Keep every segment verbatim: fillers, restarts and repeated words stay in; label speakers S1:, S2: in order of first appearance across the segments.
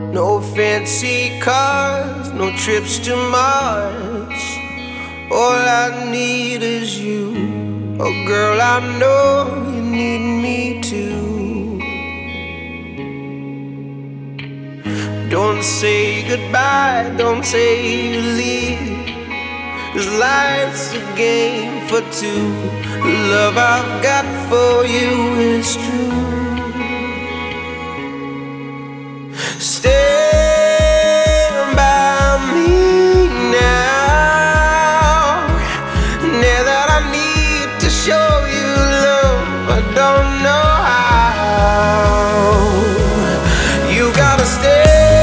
S1: No fancy cars, no trips to Mars. All I need is you. Oh girl, I know you need me too. Don't say goodbye, don't say you leave, 'cause life's a game for two. The love I've got for you is true. Stand by me now. Now that I need to show you love, I don't know how. You gotta stay.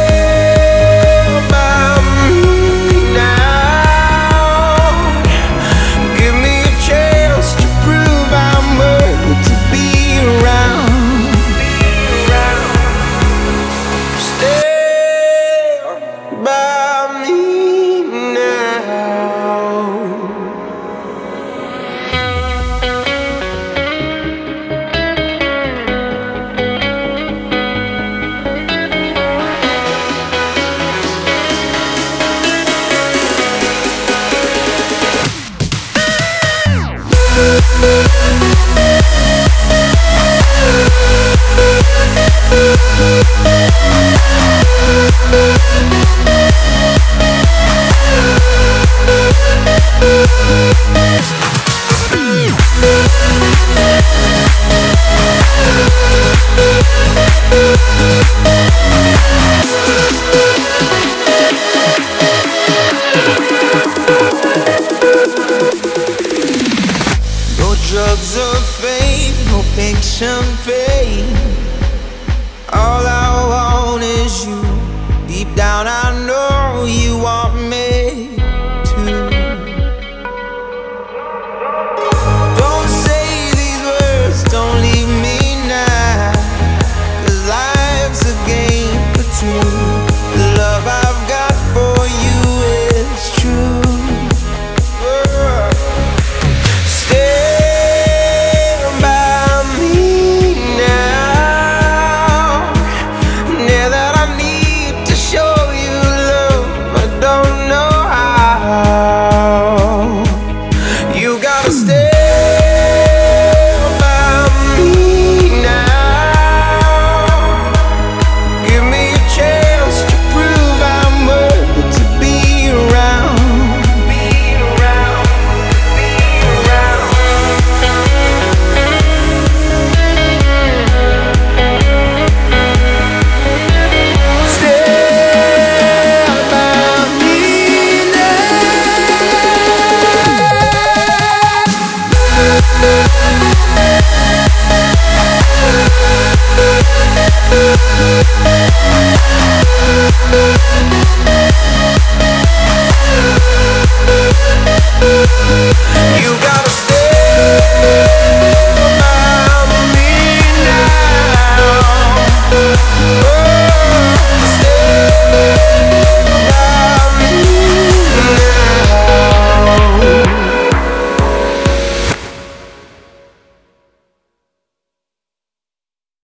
S1: Drugs of fame, no pink champagne. All I want is you. Deep down I know you want me too. Don't say these words, don't leave me now, 'cause life's a game for two. The love I've got for you is true. You gotta stay.